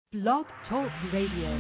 Blog Talk Radio.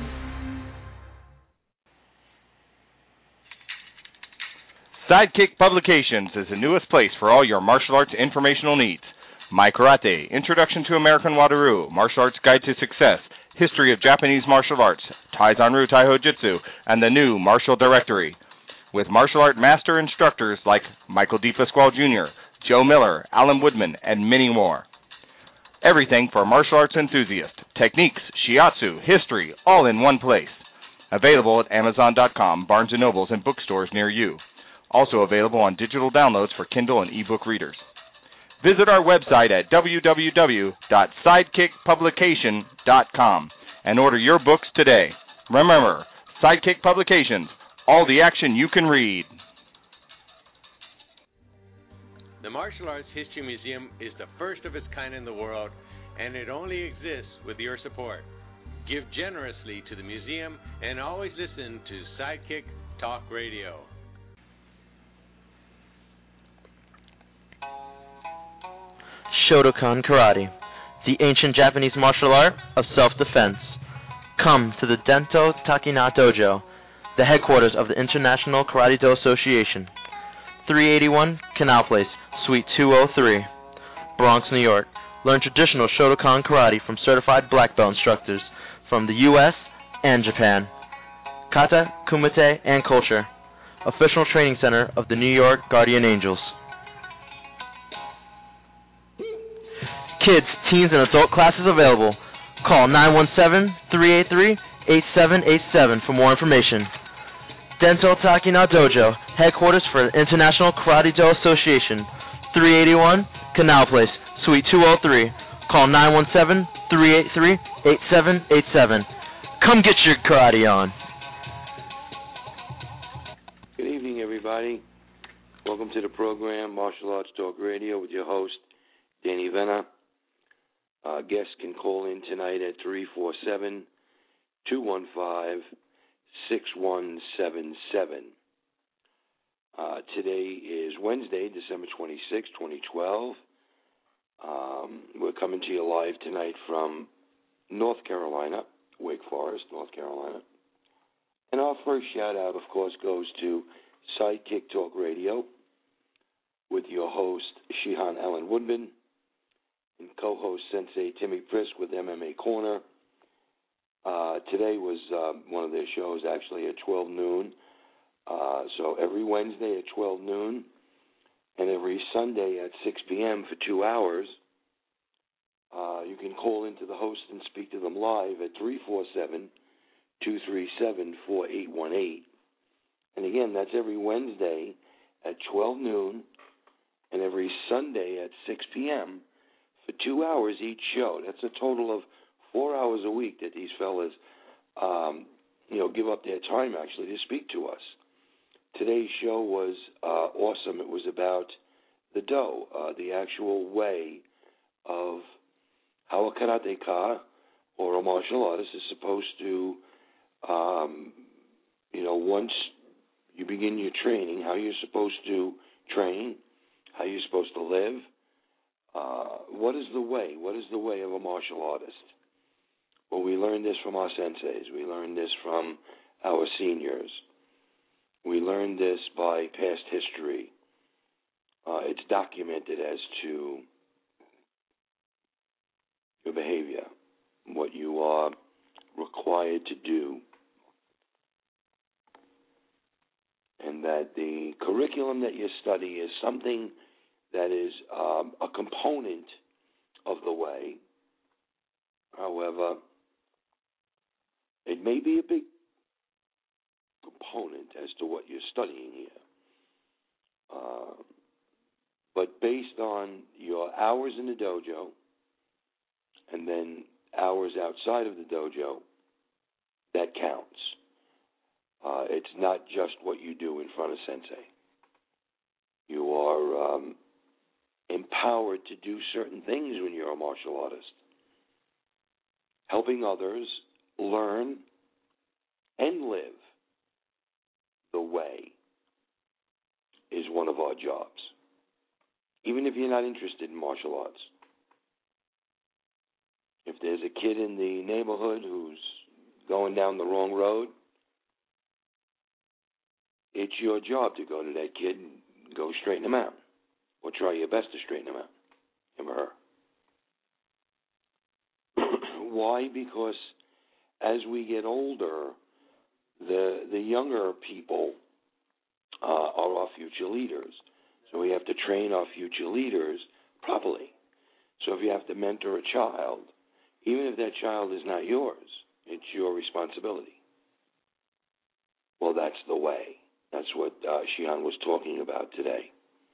Sidekick Publications is the newest place for all your martial arts informational needs. My Karate, Introduction to American Wado-ryu, Martial Arts Guide to Success, History of Japanese Martial Arts, Taizan-ryu Taiho Jitsu, and the new Martial Directory. With martial art master instructors like Michael D. Pasquale Jr., Joe Miller, Alan Woodman, and many more. Everything for martial arts enthusiasts, techniques, shiatsu, history, all in one place. Available at Amazon.com, Barnes & Nobles, and bookstores near you. Also available on digital downloads for Kindle and ebook readers. Visit our website at www.sidekickpublication.com and order your books today. Remember, Sidekick Publications, all the action you can read. The Martial Arts History Museum is the first of its kind in the world, and it only exists with your support. Give generously to the museum and always listen to Sidekick Talk Radio. Shotokan Karate, the ancient Japanese martial art of self-defense. Come to the Dento Takina Dojo, the headquarters of the International Karate-Do Association. 381 Canal Place, Suite 203, Bronx, New York. Learn traditional Shotokan Karate from certified black belt instructors from the U.S. and Japan. Kata, Kumite, and Culture. Official training center of the New York Guardian Angels. Kids, teens, and adult classes available. Call 917-383-8787 for more information. Dento Takina Dojo, headquarters for the International Karate-Do Association, 381 Canal Place, Suite 203. Call 917-383-8787. Come get your karate on. Good evening, everybody. Welcome to the program, Martial Arts Talk Radio, with your host, Danny Venna. Guests can call in tonight at 347-215-6177. Today is Wednesday, December 26, 2012. We're coming to you live tonight from North Carolina, Wake Forest, North Carolina. And our first shout-out, of course, goes to Sidekick Talk Radio with your host, Shihan Allen Woodman, and co-host Sensei Timmy Prisk with MMA Corner. Today was one of their shows, actually, at 12 noon. So every Wednesday at 12 noon and every Sunday at 6 p.m. for 2 hours, you can call into the host and speak to them live at 347-237-4818. And again, that's every Wednesday at 12 noon and every Sunday at 6 p.m. for 2 hours each show. That's a total of 4 hours a week that these fellas, give up their time, actually, to speak to us. Today's show was awesome. It was about the Do, the actual way of how a karateka or a martial artist is supposed to, once you begin your training, how you're supposed to train, how you're supposed to live. What is the way? What is the way of a martial artist? Well, we learned this from our senseis. We learned this from our seniors. We learned this by past history. It's documented as to your behavior, what you are required to do, and that the curriculum that you study is something that is a component of the way. However, it may be a big component as to what you're studying here. But based on your hours in the dojo and then hours outside of the dojo, that counts. It's not just what you do in front of sensei. You are empowered to do certain things when you're a martial artist. Helping others learn and live the way is one of our jobs, even if you're not interested in martial arts. If there's a kid in the neighborhood who's going down the wrong road, it's your job to go to that kid and go straighten him out, or try your best to straighten him out, him or her. Why? Because as we get older, the younger people are our future leaders. So we have to train our future leaders properly. So if you have to mentor a child, even if that child is not yours, it's your responsibility. Well, that's the way. That's what Shihan was talking about today.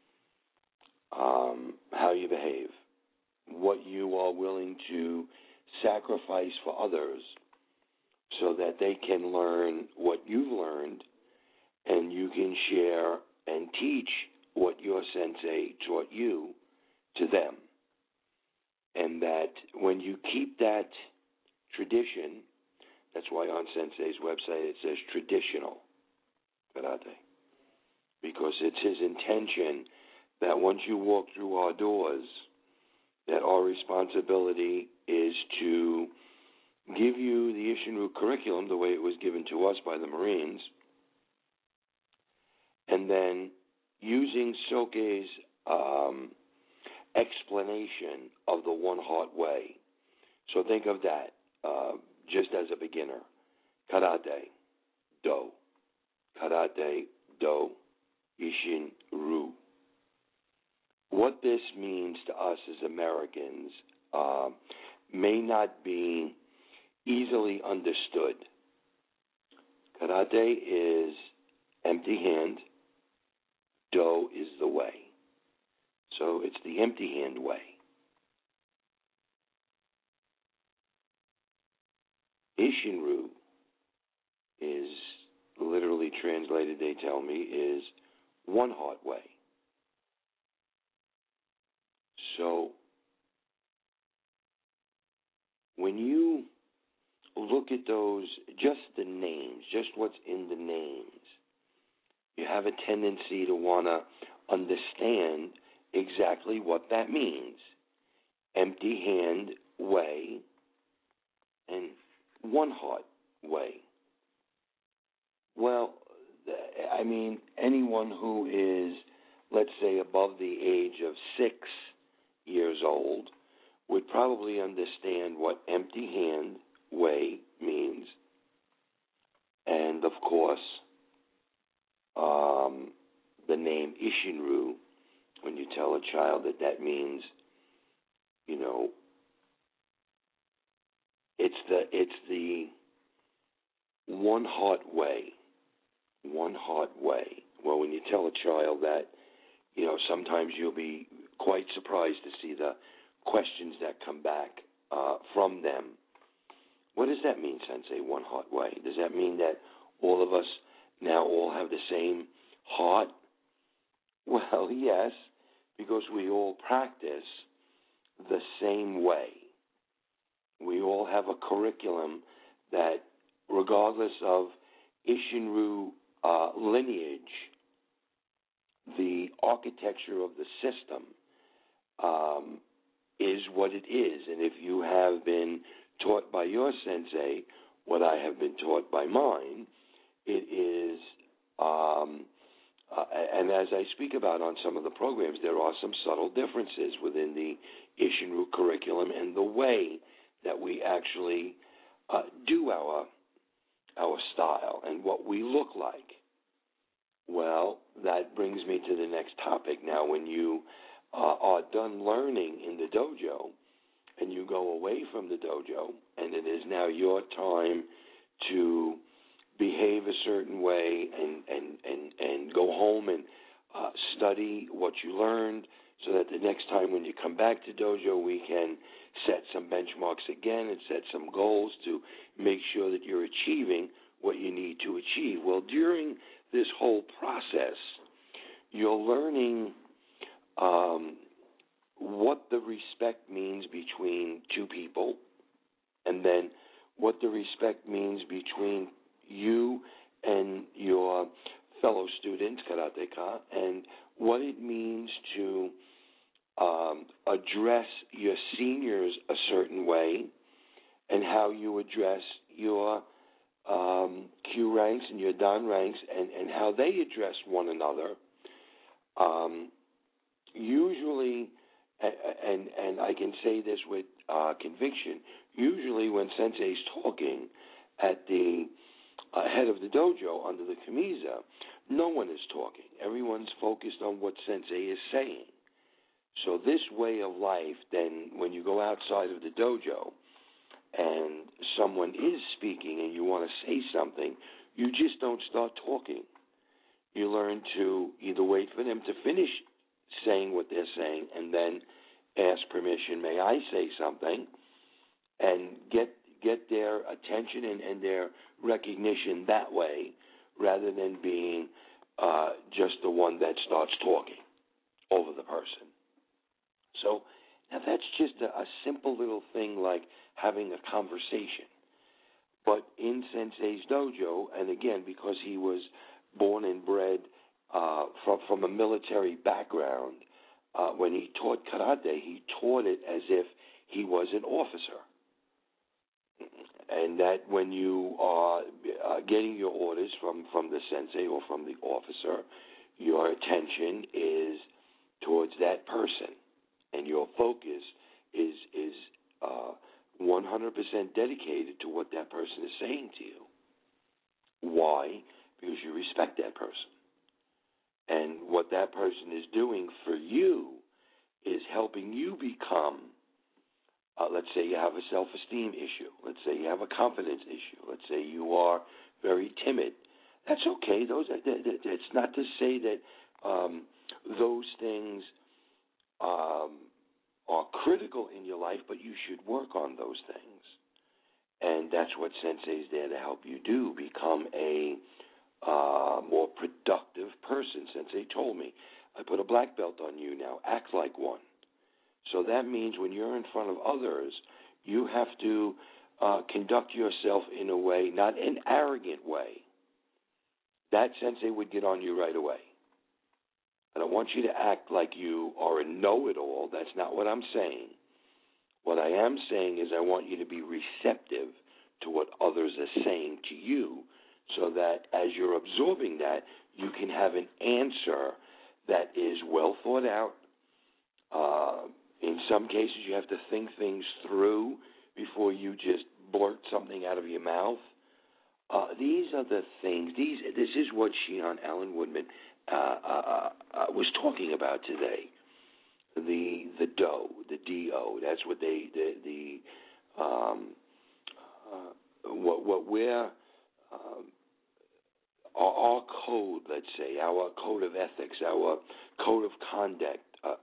How you behave, what you are willing to sacrifice for others so that they can learn what you've learned, and you can share and teach what your sensei taught you to them. And that when you keep that tradition, that's why on Sensei's website it says traditional karate, because it's his intention that once you walk through our doors, that our responsibility is to give you the Isshin-Ryu curriculum the way it was given to us by the Marines, and then using Soke's explanation of the One Heart Way. So think of that just as a beginner. Karate, Do. Karate, Do, Isshin-Ryu. What this means to us as Americans may not be easily understood. Karate is empty hand. Do is the way. So it's the empty hand way. Isshin-Ryu is literally translated, they tell me, is one heart way. So when you look at those, just the names, just what's in the names, you have a tendency to want to understand exactly what that means. Empty hand way and one heart way. Well, I mean, anyone who is, let's say, above the age of 6 years old would probably understand what empty hand way means. And, of course, the name Isshin-Ryu, when you tell a child that means, you know, it's the one heart way. One heart way. Well, when you tell a child that, you know, sometimes you'll be quite surprised to see the questions that come back from them. What does that mean, Sensei, one heart way? Does that mean that all of us now all have the same heart? Well, yes, because we all practice the same way. We all have a curriculum that, regardless of Isshin-Ryu lineage, the architecture of the system is what it is. And if you have been taught by your sensei what I have been taught by mine, it is, and as I speak about on some of the programs, there are some subtle differences within the Isshin-Ryu curriculum and the way that we actually do our style and what we look like. Well, that brings me to the next topic. Now, when you are done learning in the dojo and you go away from the dojo, and it is now your time to behave a certain way and go home and study what you learned, so that the next time when you come back to dojo, we can set some benchmarks again and set some goals to make sure that you're achieving what you need to achieve. Well, during this whole process, you're learning what the respect means between two people, and then what the respect means between you and your fellow students, karateka, and what it means to address your seniors a certain way and how you address your Q ranks and your Dan ranks, and how they address one another. Usually, and I can say this with conviction, usually when Sensei's talking at the head of the dojo under the Kamiza, no one is talking. Everyone's focused on what Sensei is saying. So this way of life, then, when you go outside of the dojo and someone is speaking and you want to say something, you just don't start talking. You learn to either wait for them to finish saying what they're saying and then ask permission, may I say something, and get their attention and their recognition that way, rather than being just the one that starts talking over the person. So now that's just a simple little thing like having a conversation. But in Sensei's dojo, and again, because he was born and bred from a military background, when he taught karate, he taught it as if he was an officer. And that when you are getting your orders from the sensei or from the officer, your attention is towards that person, and your focus is 100% dedicated to what that person is saying to you. Why? Because you respect that person. And what that person is doing for you is helping you become, let's say you have a self-esteem issue. Let's say you have a confidence issue. Let's say you are very timid. That's okay. It's not to say that those things are critical in your life, but you should work on those things. And that's what Sensei's there to help you do, become a more productive person. Sensei told me, I put a black belt on you now, act like one. So that means when you're in front of others, you have to conduct yourself in a way, not an arrogant way. That Sensei would get on you right away. I don't want you to act like you are a know-it-all. That's not what I'm saying. What I am saying is I want you to be receptive to what others are saying to you, so that as you're absorbing that, you can have an answer that is well thought out. In some cases, you have to think things through before you just blurt something out of your mouth. These are the things. This is what Shihan Alan Woodman was talking about today. The DO, the DO. That's what what we're our code, let's say, our code of ethics, our code of conduct,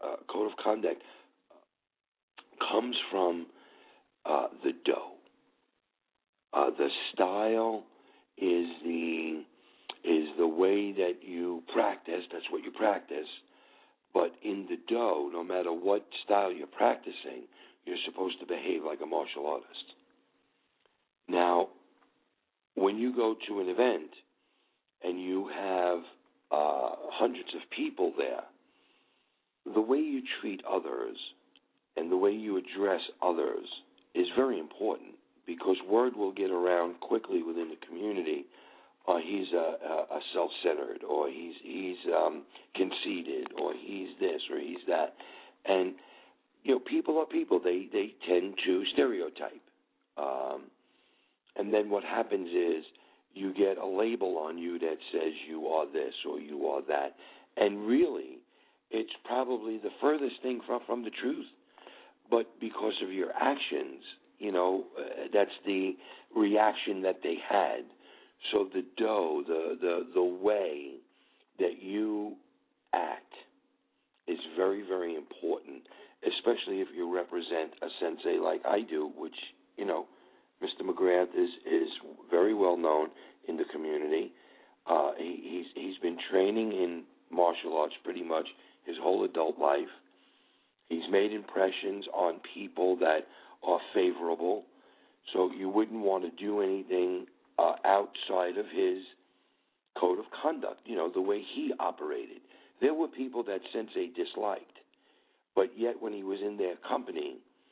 comes from the Do. The style is the way that you practice. That's what you practice. But in the Do, no matter what style you're practicing, you're supposed to behave like a martial artist. Now, when you go to an event and you have hundreds of people there, the way you treat others and the way you address others is very important, because word will get around quickly within the community. He's a self-centered, or he's conceited, or he's this, or he's that. And, people are people. They tend to stereotype. And then what happens is you get a label on you that says you are this or you are that. And really, it's probably the furthest thing from the truth. But because of your actions, that's the reaction that they had. So the Do, the way that you act is very, very important, especially if you represent a sensei like I do, which, Mr. McGrath is very well known in the community. He's been training in martial arts pretty much his whole adult life. He's made impressions on people that are favorable, so you wouldn't want to do anything outside of his code of conduct, the way he operated. There were people that Sensei disliked, but yet when he was in their company,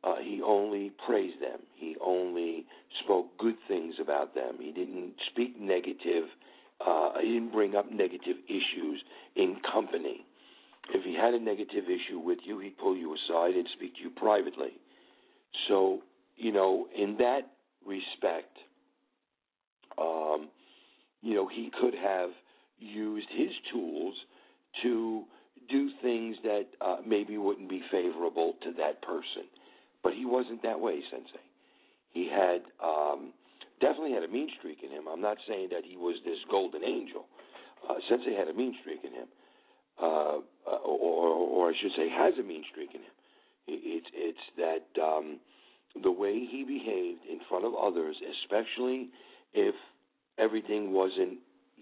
He only praised them. He only spoke good things about them. He didn't speak negative. He didn't bring up negative issues in company. If he had a negative issue with you, he'd pull you aside and speak to you privately. So, in that respect, he could have used his tools to do things that maybe wouldn't be favorable to that person. But he wasn't that way, Sensei. He had definitely had a mean streak in him. I'm not saying that he was this golden angel. Sensei had a mean streak in him, or I should say, has a mean streak in him. It's that the way he behaved in front of others, especially if everything wasn't,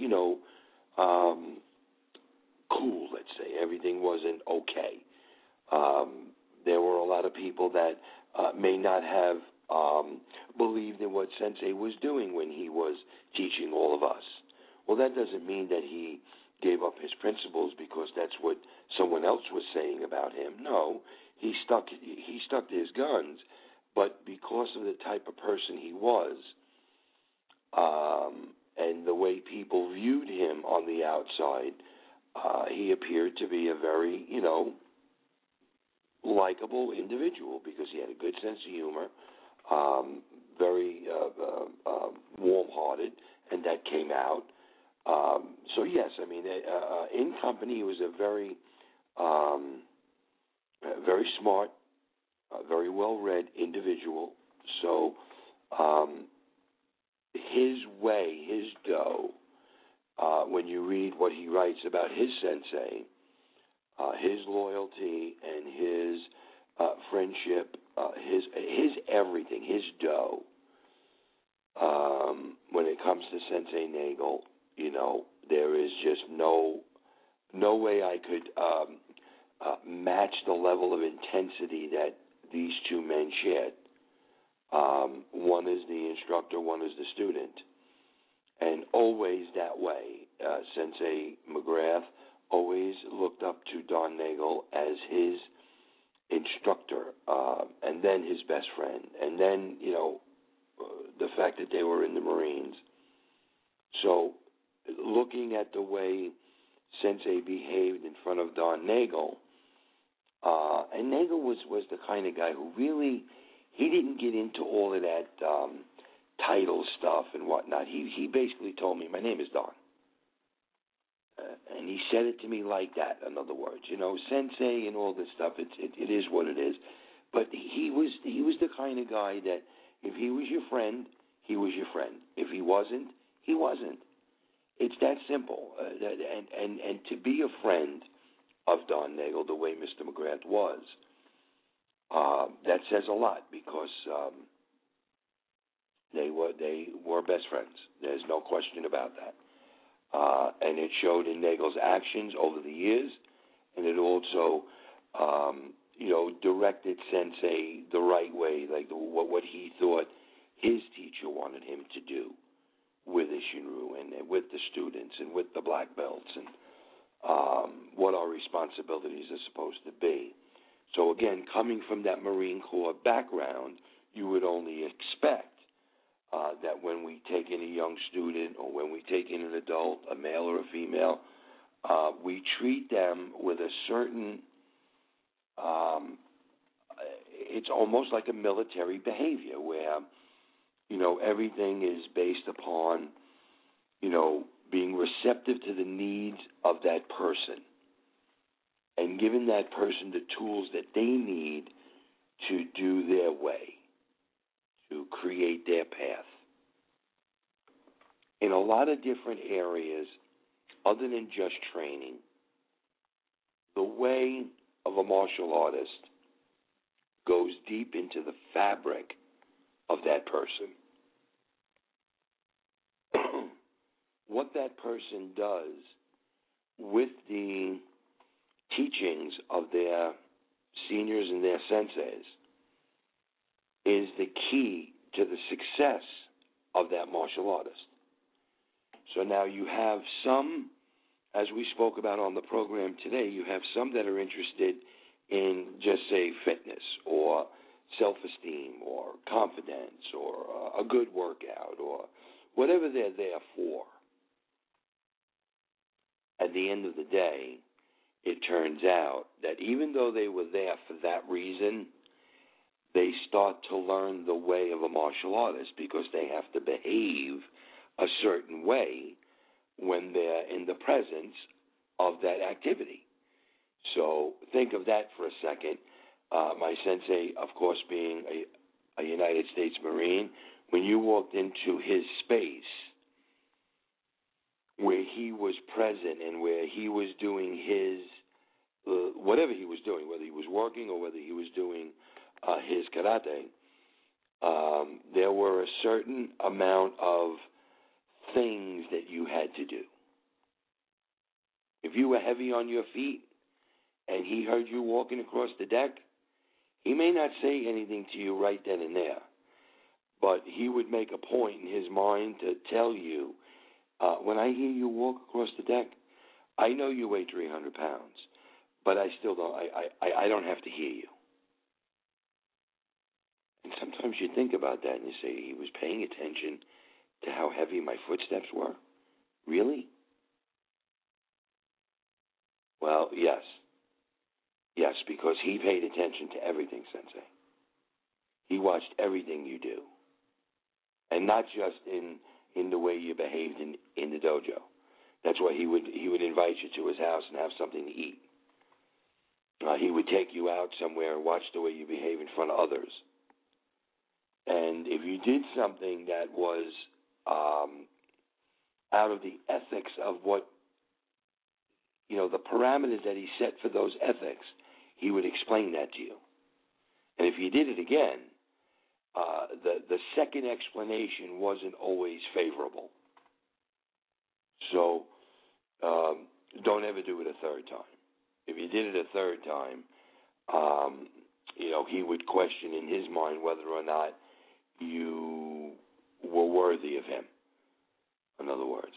cool. Let's say everything wasn't okay. There were a lot of people that may not have believed in what Sensei was doing when he was teaching all of us. Well, that doesn't mean that he gave up his principles because that's what someone else was saying about him. No, he stuck to his guns, but because of the type of person he was, and the way people viewed him on the outside, he appeared to be a very, likable individual because he had a good sense of humor, very warm-hearted, and that came out. So yes, I mean, in company, he was a very, very smart, very well-read individual. So his way, his dough, when you read what he writes about his sensei, his loyalty and his friendship, his everything, his dough. When it comes to Sensei Nagel, there is just no way I could match the level of intensity that these two men shared. One is the instructor, one is the student. And always that way. Sensei McGrath always looked up to Don Nagel as his instructor, and then his best friend, and then, the fact that they were in the Marines. So looking at the way Sensei behaved in front of Don Nagel, and Nagel was the kind of guy who really, he didn't get into all of that title stuff and whatnot. He basically told me, my name is Don. And he said it to me like that, in other words. Sensei and all this stuff, it is what it is. But he was the kind of guy that if he was your friend, he was your friend. If he wasn't, he wasn't. It's that simple. And to be a friend of Don Nagel the way Mr. McGrath was, that says a lot because they were best friends. There's no question about that. And it showed in Nagel's actions over the years, and it also, directed Sensei the right way, like what he thought his teacher wanted him to do with Isshinryu and with the students and with the black belts and what our responsibilities are supposed to be. So again, coming from that Marine Corps background, you would only expect that when we take in a young student or when we take in an adult, a male or a female, we treat them with a certain, it's almost like a military behavior where, everything is based upon, being receptive to the needs of that person and giving that person the tools that they need to do their way, to create their path. In a lot of different areas, other than just training, the way of a martial artist goes deep into the fabric of that person. What that person does with the teachings of their seniors and their senseis is the key to the success of that martial artist. So now you have some, as we spoke about on the program today, you have some that are interested in just, say, fitness or self-esteem or confidence or a good workout or whatever they're there for. At the end of the day, it turns out that even though they were there for that reason, they start to learn the way of a martial artist because they have to behave a certain way when they're in the presence of that activity. So think of that for a second. My sensei, of course, being a United States Marine, when you walked into his space where he was present and where he was doing his, whatever he was doing, whether he was working or whether he was doing his karate, there were a certain amount of things that you had to do. If you were heavy on your feet and he heard you walking across the deck, he may not say anything to you right then and there, but he would make a point in his mind to tell you, when I hear you walk across the deck, I know you weigh 300 pounds, but I still don't, I don't have to hear you. And sometimes you think about that and you say, he was paying attention to how heavy my footsteps were? Really? Well, yes. Yes, because he paid attention to everything, Sensei. He watched everything you do. And not just in the way you behaved in the dojo. That's why he would invite you to his house and have something to eat. He would take you out somewhere and watch the way you behave in front of others. And if you did something that was out of the ethics of what, the parameters that he set for those ethics, he would explain that to you. And if you did it again, the second explanation wasn't always favorable. So don't ever do it a third time. If you did it a third time, he would question in his mind whether or not you were worthy of him. In other words,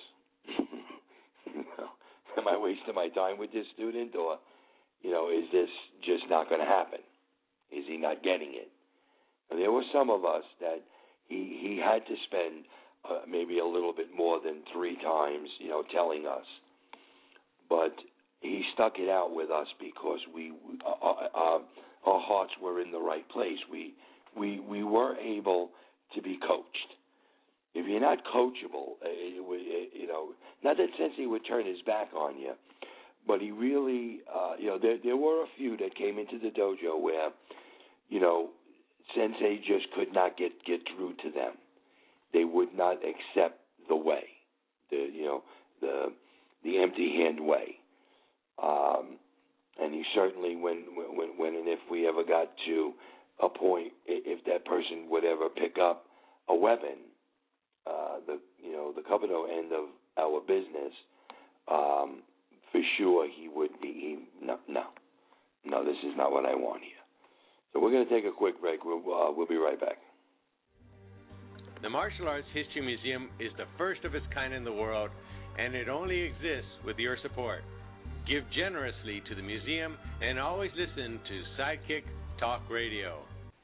am I wasting my time with this student, or, is this just not going to happen? Is he not getting it? And there were some of us that he had to spend maybe a little bit more than 3 times, telling us. But he stuck it out with us because our hearts were in the right place. We were able to be coached. If you're not coachable, not that Sensei would turn his back on you, but he really, there were a few that came into the dojo where, Sensei just could not get through to them. They would not accept the way, the empty hand way. And he certainly, when and if we ever got to a point, if that person would ever pick up a weapon, the Kabuto end of our business, for sure he would be, no, this is not what I want here. So we're going to take a quick break. We'll be right back. The Martial Arts History Museum is the first of its kind in the world, and it only exists with your support. Give generously to the museum and always listen to Sidekick Talk Radio.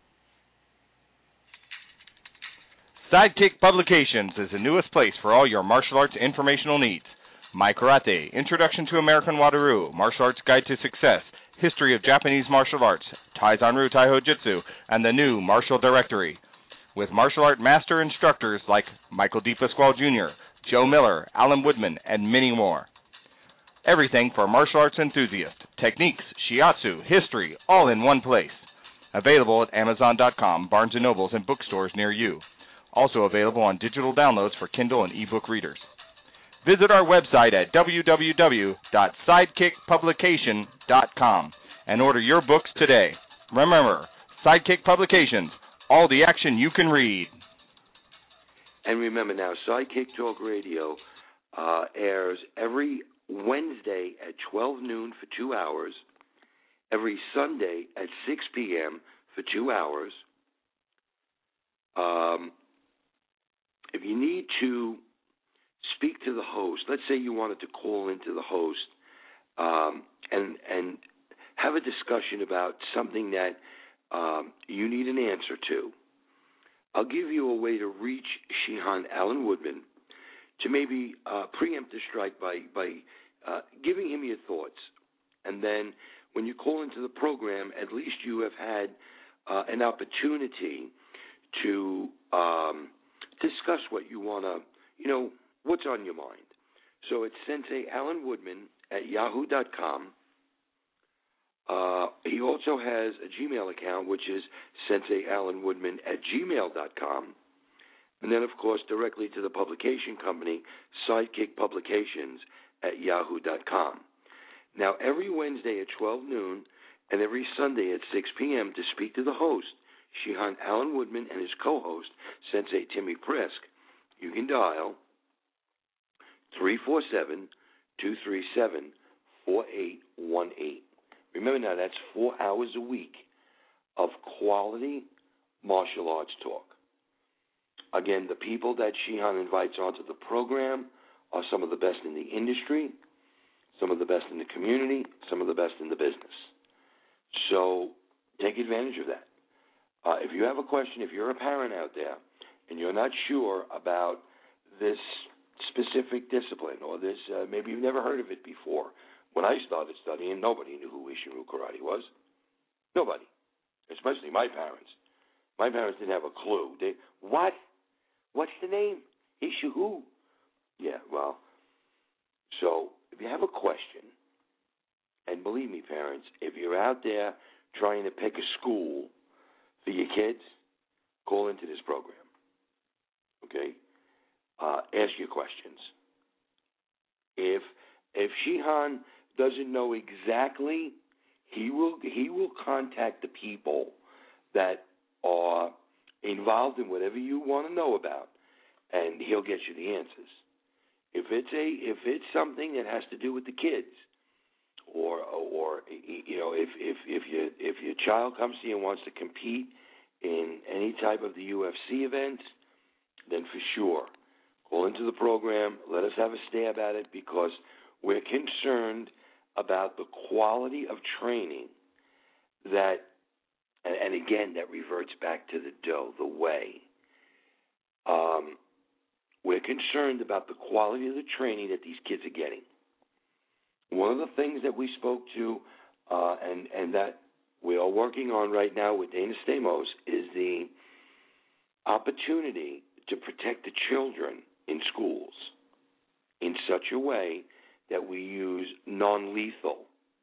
Sidekick Publications is the newest place for all your martial arts informational needs. My Karate, Introduction to American Wado-Ryu, Martial Arts Guide to Success, History of Japanese Martial Arts, Taizanryu Taiho Jitsu, and the new Martial Directory. With martial art master instructors like Michael D. Pasquale Jr., Joe Miller, Alan Woodman, and many more. Everything for martial arts enthusiasts, techniques, shiatsu, history, all in one place. Available at Amazon.com, Barnes & Nobles, and bookstores near you. Also available on digital downloads for Kindle and ebook readers. Visit our website at www.sidekickpublication.com and order your books today. Remember, Sidekick Publications, all the action you can read. And remember now, Sidekick Talk Radio airs every Wednesday at 12 noon for 2 hours, every Sunday at 6 p.m. for 2 hours. If you need to speak to the host, let's say you wanted to call into the host and have a discussion about something that you need an answer to, I'll give you a way to reach Shihan Alan Woodman to maybe preempt the strike by giving him your thoughts. And then when you call into the program, at least you have had an opportunity to discuss what you want to, what's on your mind. So it's Sensei Alan Woodman at yahoo.com. He also has a Gmail account, which is senseialanwoodman at gmail.com. And then, of course, directly to the publication company, Sidekick Publications at yahoo.com. Now, every Wednesday at 12 noon and every Sunday at 6 p.m. to speak to the host, Shihan Alan Woodman, and his co-host, Sensei Timmy Prisk, you can dial 347-237-4818. Remember now, that's 4 hours a week of quality martial arts talk. Again, the people that Shihan invites onto the program are some of the best in the industry, some of the best in the community, some of the best in the business. So take advantage of that. If you have a question, if you're a parent out there and you're not sure about this specific discipline or this, maybe you've never heard of it before. When I started studying, nobody knew who Ishiru Karate was. Nobody, especially my parents. My parents didn't have a clue. What? What's the name? Ishiru? Yeah, well, so if you have a question, and believe me, parents, if you're out there trying to pick a school for your kids, call into this program. Okay? Ask your questions. If Shihan doesn't know exactly, he will contact the people that are involved in whatever you want to know about, and he'll get you the answers. If it's something that has to do with the kids, or if your child comes to you and wants to compete in any type of the UFC events, then for sure, call into the program. Let us have a stab at it, because we're concerned about the quality of training that, and again, that reverts back to the dough, the way. We're concerned about the quality of the training that these kids are getting. One of the things that we spoke to, and that we are working on right now with Dana Stamos, is the opportunity to protect the children in schools in such a way that we use non-lethal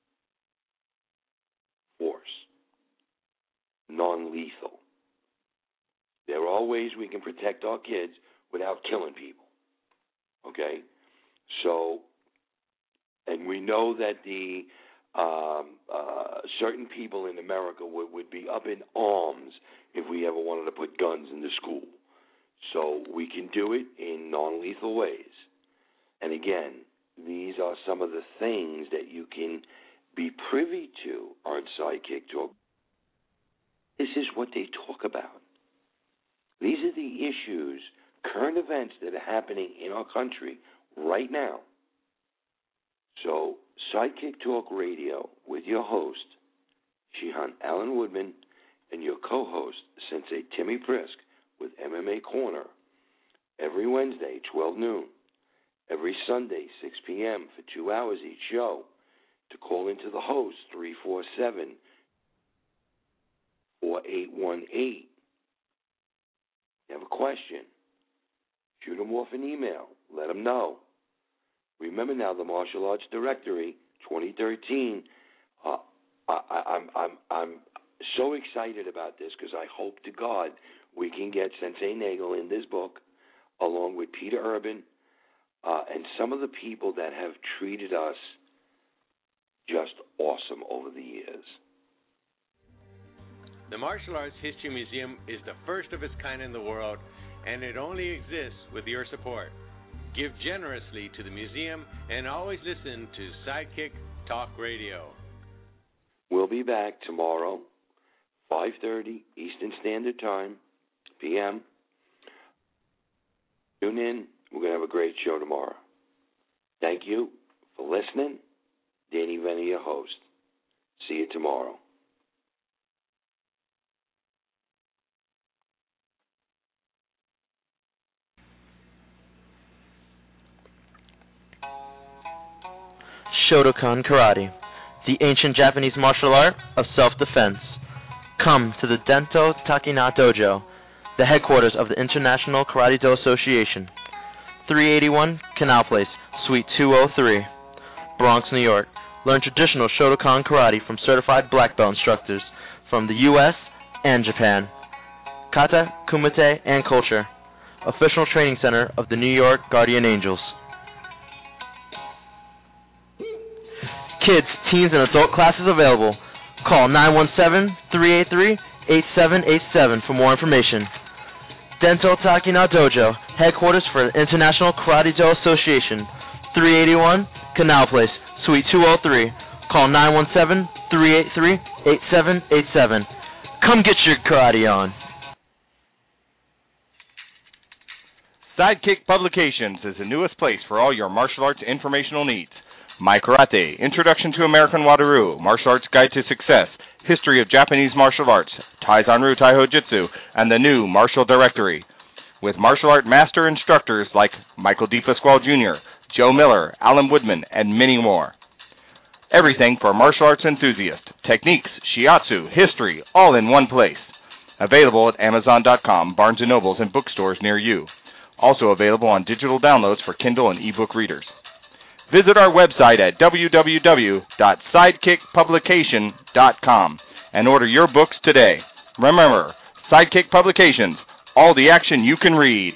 force. Non-lethal. There are ways we can protect our kids without killing people. Okay? So, and we know that the certain people in America would be up in arms if we ever wanted to put guns in the school. So we can do it in non-lethal ways. And again, these are some of the things that you can be privy to on Sidekick Talk. This is what they talk about. These are the issues, current events that are happening in our country right now. So, Sidekick Talk Radio with your host, Shihan Alan Woodman, and your co-host, Sensei Timmy Prisk, with MMA Corner, every Wednesday, 12 noon, every Sunday, 6 p.m. for 2 hours each show. To call into the host, 347-4818. You have a question, shoot them off an email. Let them know. Remember now, the Martial Arts Directory 2013. I'm so excited about this, because I hope to God we can get Sensei Nagel in this book, along with Peter Urban, and some of the people that have treated us just awesome over the years. The Martial Arts History Museum is the first of its kind in the world, and it only exists with your support. Give generously to the museum and always listen to Sidekick Talk Radio. We'll be back tomorrow, 5:30 Eastern Standard Time, p.m. Tune in. We're going to have a great show tomorrow. Thank you for listening. Danny Venner, your host. See you tomorrow. Shotokan Karate, the ancient Japanese martial art of self-defense. Come to the Dento Takina Dojo, the headquarters of the International Karate-Do Association, 381 Canal Place, Suite 203, Bronx, New York. Learn traditional Shotokan Karate from certified black belt instructors from the U.S. and Japan. Kata, Kumite, and Culture. Official training center of the New York Guardian Angels. Kids, teens, and adult classes available. Call 917-383-8787 for more information. Dento Takina Dojo, headquarters for the International Karate-Do Association, 381 Canal Place, Suite 203. Call 917-383-8787. Come get your karate on. Sidekick Publications is the newest place for all your martial arts informational needs. My Karate, Introduction to American Wateroo, Martial Arts Guide to Success, History of Japanese Martial Arts, Taizanru Taiho Jitsu, and the new Martial Directory. With martial art master instructors like Michael D. Pasquale Jr., Joe Miller, Alan Woodman, and many more. Everything for martial arts enthusiasts, techniques, shiatsu, history, all in one place. Available at Amazon.com, Barnes & Nobles, and bookstores near you. Also available on digital downloads for Kindle and ebook readers. Visit our website at www.sidekickpublication.com and order your books today. Remember, Sidekick Publications, all the action you can read.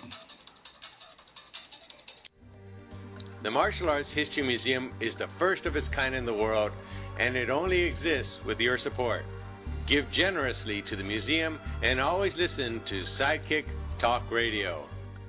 The Martial Arts History Museum is the first of its kind in the world, and it only exists with your support. Give generously to the museum and always listen to Sidekick Talk Radio.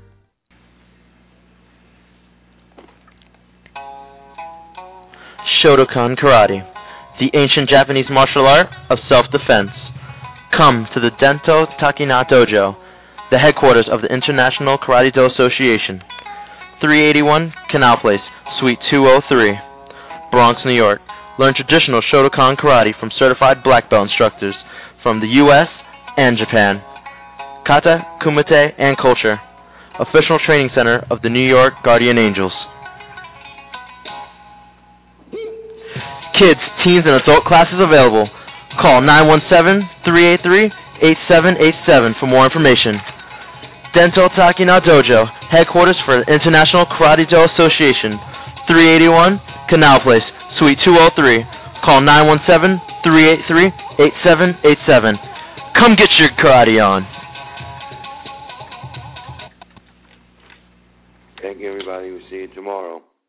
Shotokan Karate, the ancient Japanese martial art of self-defense. Come to the Dento Takina Dojo, the headquarters of the International Karate-Do Association, 381 Canal Place, Suite 203, Bronx, New York. Learn traditional Shotokan Karate from certified black belt instructors from the U.S. and Japan. Kata, Kumite, and Culture. Official training center of the New York Guardian Angels. Kids, teens, and adult classes available. Call 917-383-8787 for more information. Dento Takina Dojo, headquarters for the International Karate-Do Association, 381 Canal Place, Suite 203. Call 917-383-8787. Come get your karate on. Thank you, everybody. We'll see you tomorrow.